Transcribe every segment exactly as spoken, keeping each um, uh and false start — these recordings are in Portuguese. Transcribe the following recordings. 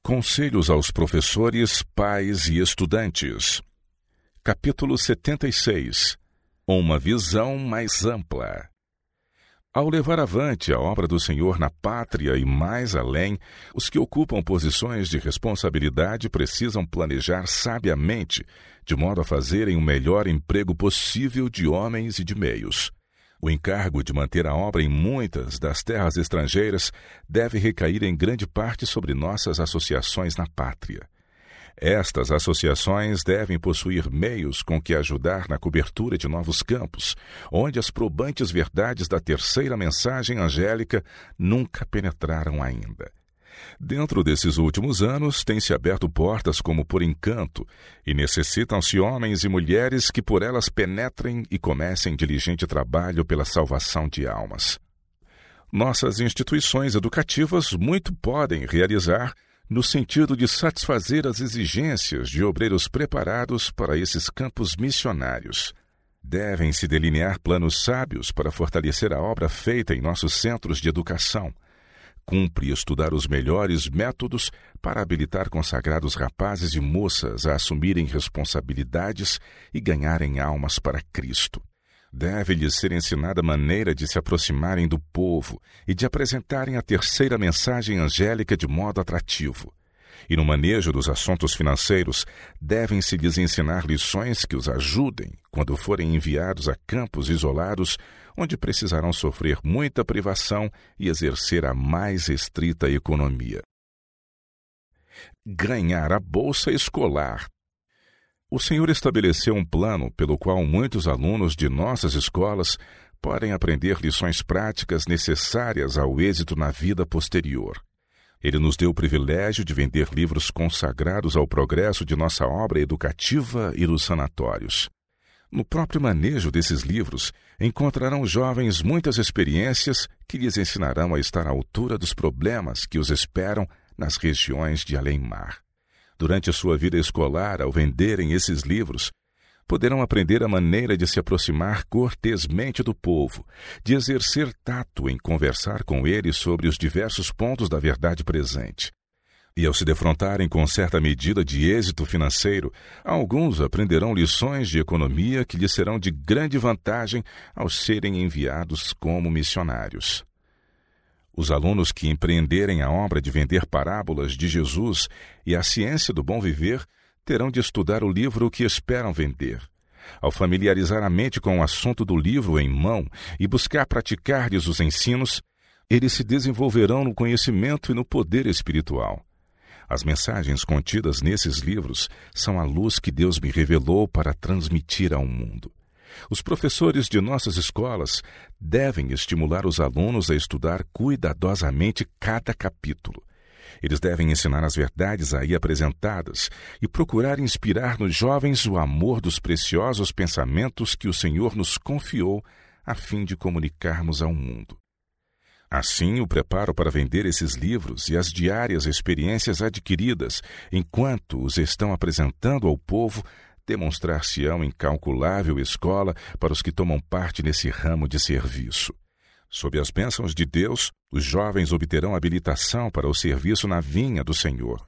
Conselhos aos professores, pais e estudantes. Capítulo setenta e seis. Uma visão mais ampla. Ao levar avante a obra do Senhor na pátria e mais além, os que ocupam posições de responsabilidade precisam planejar sabiamente, de modo a fazerem o melhor emprego possível de homens e de meios. O encargo de manter a obra em muitas das terras estrangeiras deve recair em grande parte sobre nossas associações na pátria. Estas associações devem possuir meios com que ajudar na cobertura de novos campos, onde as probantes verdades da terceira mensagem angélica nunca penetraram ainda. Dentro desses últimos anos, têm-se aberto portas como por encanto, e necessitam-se homens e mulheres que por elas penetrem e comecem diligente trabalho pela salvação de almas. Nossas instituições educativas muito podem realizar no sentido de satisfazer as exigências de obreiros preparados para esses campos missionários. Devem-se delinear planos sábios para fortalecer a obra feita em nossos centros de educação. Cumpre estudar os melhores métodos para habilitar consagrados rapazes e moças a assumirem responsabilidades e ganharem almas para Cristo. Deve-lhes ser ensinada a maneira de se aproximarem do povo e de apresentarem a terceira mensagem angélica de modo atrativo. E no manejo dos assuntos financeiros, devem-se lhes ensinar lições que os ajudem quando forem enviados a campos isolados, onde precisarão sofrer muita privação e exercer a mais estrita economia. Ganhar a bolsa escolar. O Senhor estabeleceu um plano pelo qual muitos alunos de nossas escolas podem aprender lições práticas necessárias ao êxito na vida posterior. Ele nos deu o privilégio de vender livros consagrados ao progresso de nossa obra educativa e dos sanatórios. No próprio manejo desses livros, encontrarão jovens muitas experiências que lhes ensinarão a estar à altura dos problemas que os esperam nas regiões de além-mar. Durante a sua vida escolar, ao venderem esses livros, poderão aprender a maneira de se aproximar cortesmente do povo, de exercer tato em conversar com eles sobre os diversos pontos da verdade presente. E ao se defrontarem com certa medida de êxito financeiro, alguns aprenderão lições de economia que lhes serão de grande vantagem ao serem enviados como missionários. Os alunos que empreenderem a obra de vender parábolas de Jesus e a ciência do bom viver terão de estudar o livro que esperam vender. Ao familiarizar a mente com o assunto do livro em mão e buscar praticar-lhes os ensinos, eles se desenvolverão no conhecimento e no poder espiritual. As mensagens contidas nesses livros são a luz que Deus me revelou para transmitir ao mundo. Os professores de nossas escolas devem estimular os alunos a estudar cuidadosamente cada capítulo. Eles devem ensinar as verdades aí apresentadas e procurar inspirar nos jovens o amor dos preciosos pensamentos que o Senhor nos confiou a fim de comunicarmos ao mundo. Assim, o preparo para vender esses livros e as diárias experiências adquiridas enquanto os estão apresentando ao povo demonstrar-se-ão incalculável escola para os que tomam parte nesse ramo de serviço. Sob as bênçãos de Deus, os jovens obterão habilitação para o serviço na vinha do Senhor.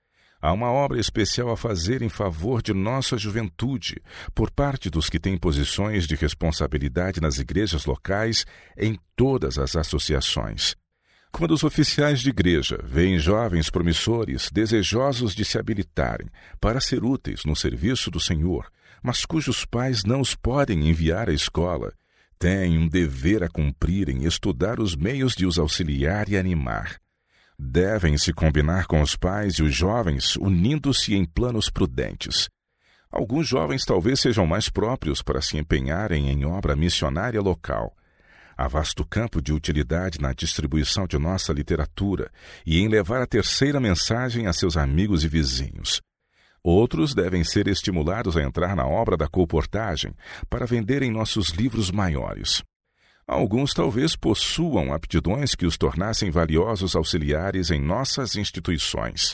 Há uma obra especial a fazer em favor de nossa juventude, por parte dos que têm posições de responsabilidade nas igrejas locais em todas as associações. Quando os oficiais de igreja veem jovens promissores desejosos de se habilitarem para ser úteis no serviço do Senhor, mas cujos pais não os podem enviar à escola, têm um dever a cumprir em estudar os meios de os auxiliar e animar. Devem se combinar com os pais e os jovens, unindo-se em planos prudentes. Alguns jovens talvez sejam mais próprios para se empenharem em obra missionária local. Há vasto campo de utilidade na distribuição de nossa literatura e em levar a terceira mensagem a seus amigos e vizinhos. Outros devem ser estimulados a entrar na obra da colportagem para venderem nossos livros maiores. Alguns talvez possuam aptidões que os tornassem valiosos auxiliares em nossas instituições.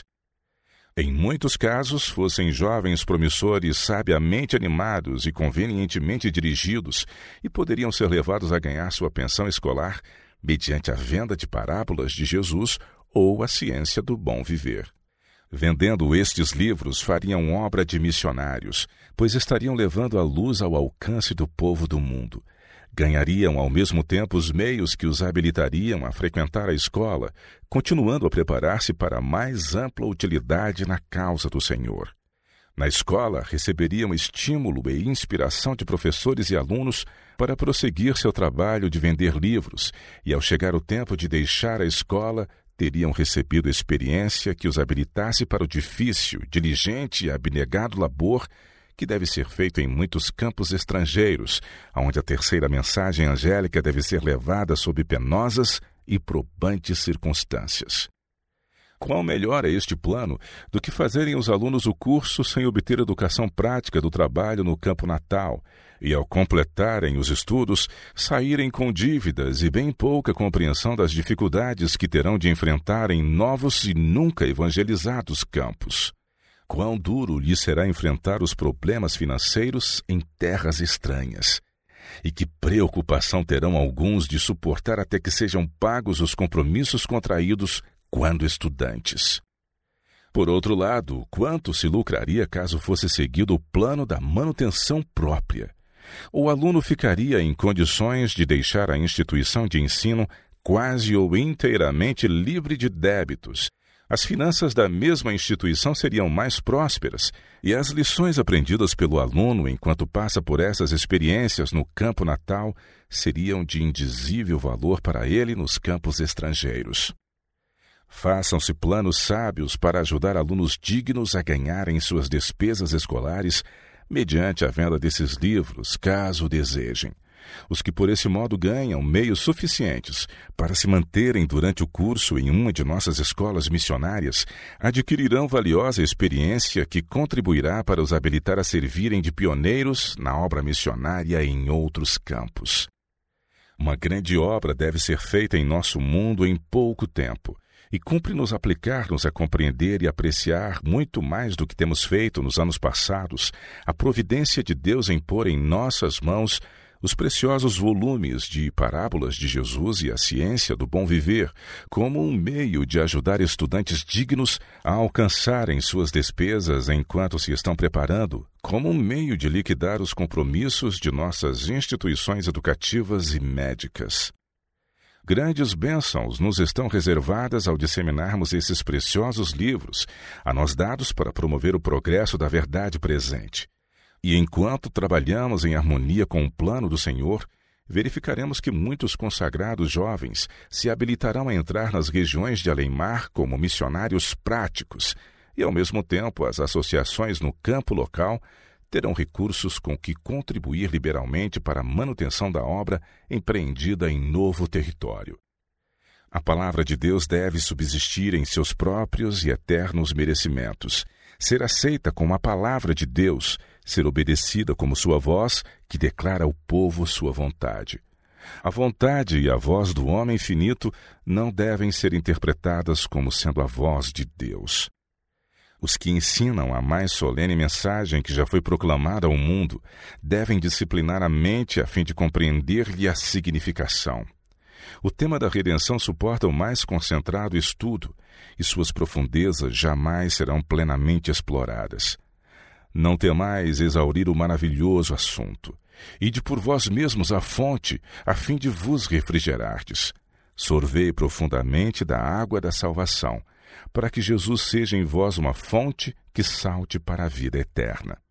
Em muitos casos, fossem jovens promissores sabiamente animados e convenientemente dirigidos e poderiam ser levados a ganhar sua pensão escolar mediante a venda de parábolas de Jesus ou a ciência do bom viver. Vendendo estes livros, fariam obra de missionários, pois estariam levando a luz ao alcance do povo do mundo. Ganhariam ao mesmo tempo os meios que os habilitariam a frequentar a escola, continuando a preparar-se para a mais ampla utilidade na causa do Senhor. Na escola, receberiam estímulo e inspiração de professores e alunos para prosseguir seu trabalho de vender livros, e ao chegar o tempo de deixar a escola, teriam recebido experiência que os habilitasse para o difícil, diligente e abnegado labor que deve ser feito em muitos campos estrangeiros, onde a terceira mensagem angélica deve ser levada sob penosas e probantes circunstâncias. Qual melhor é este plano do que fazerem os alunos o curso sem obter educação prática do trabalho no campo natal, e ao completarem os estudos, saírem com dívidas e bem pouca compreensão das dificuldades que terão de enfrentar em novos e nunca evangelizados campos? Quão duro lhes será enfrentar os problemas financeiros em terras estranhas. E que preocupação terão alguns de suportar até que sejam pagos os compromissos contraídos quando estudantes. Por outro lado, quanto se lucraria caso fosse seguido o plano da manutenção própria? O aluno ficaria em condições de deixar a instituição de ensino quase ou inteiramente livre de débitos. As finanças da mesma instituição seriam mais prósperas e as lições aprendidas pelo aluno enquanto passa por essas experiências no campo natal seriam de indizível valor para ele nos campos estrangeiros. Façam-se planos sábios para ajudar alunos dignos a ganharem suas despesas escolares mediante a venda desses livros, caso desejem. Os que por esse modo ganham meios suficientes para se manterem durante o curso em uma de nossas escolas missionárias adquirirão valiosa experiência que contribuirá para os habilitar a servirem de pioneiros na obra missionária em outros campos. Uma grande obra deve ser feita em nosso mundo em pouco tempo, e cumpre-nos aplicar-nos a compreender e apreciar muito mais do que temos feito nos anos passados a providência de Deus em pôr em nossas mãos os preciosos volumes de Parábolas de Jesus e a Ciência do Bom Viver, como um meio de ajudar estudantes dignos a alcançarem suas despesas enquanto se estão preparando, como um meio de liquidar os compromissos de nossas instituições educativas e médicas. Grandes bênçãos nos estão reservadas ao disseminarmos esses preciosos livros, a nós dados para promover o progresso da verdade presente. E enquanto trabalhamos em harmonia com o plano do Senhor, verificaremos que muitos consagrados jovens se habilitarão a entrar nas regiões de além-mar como missionários práticos, e ao mesmo tempo as associações no campo local terão recursos com que contribuir liberalmente para a manutenção da obra empreendida em novo território. A palavra de Deus deve subsistir em seus próprios e eternos merecimentos, ser aceita como a palavra de Deus, ser obedecida como sua voz, que declara ao povo sua vontade. A vontade e a voz do homem finito não devem ser interpretadas como sendo a voz de Deus. Os que ensinam a mais solene mensagem que já foi proclamada ao mundo devem disciplinar a mente a fim de compreender-lhe a significação. O tema da redenção suporta o mais concentrado estudo, e suas profundezas jamais serão plenamente exploradas. Não temais exaurir o maravilhoso assunto. Ide por vós mesmos à fonte, a fim de vos refrigerardes. Sorvei profundamente da água da salvação, para que Jesus seja em vós uma fonte que salte para a vida eterna.